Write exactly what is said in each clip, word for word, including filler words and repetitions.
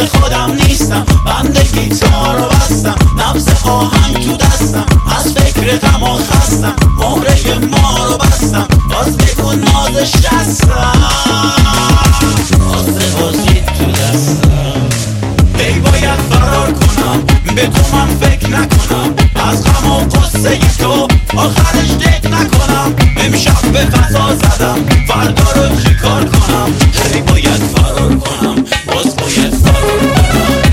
حال خودم نیستم، بند گیتار رو بستم، نبض آهنگ تو دستم، از فکر غم و خستم، مهره ما رو بستم، باز بگو نازش هستم، آسه بازی تو دستم. ای باید فرار کنم، به تو من فکر نکنم، از غم و قصه تو آخرش دق نکنم. امشب به فضا زدم، فردا رو چیکار کنم؟ ای باید فرار کنم، باز باید فرار کنم.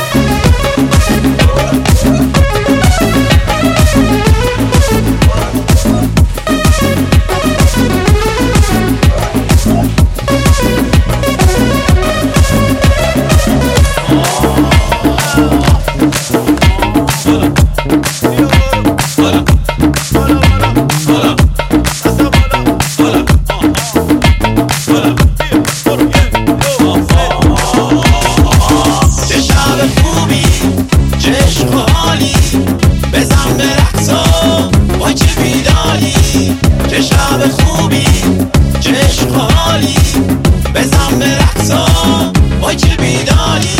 چه شب خوبی، چه عشق حالی، بزن به رقصا، وای چه بیداری.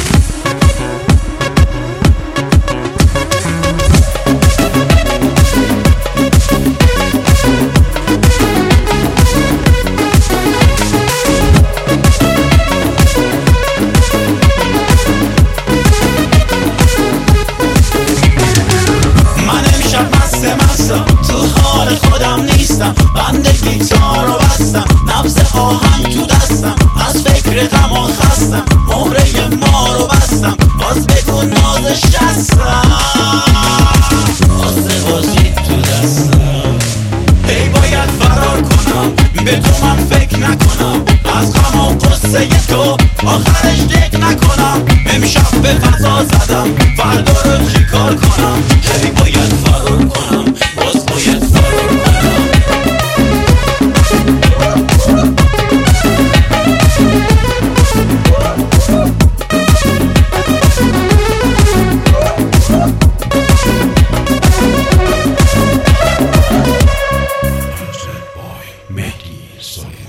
تو حال خودم نیستم، بند گیتار رو بستم، نبض آهنگ تو دستم، از فکر غم و خستم، مهره ما رو بستم، باز بگو نازش هستم، آسه بازی تو دستم. ای باید فرار کنم، به تو من فکر نکنم، از غم و قصه تو آخرش دق نکنم. امشب به فضا زدم، فردا رو چیکار کنم؟ ای باید فرار کنم، باز باید فرار کنم. Mehdi Soy.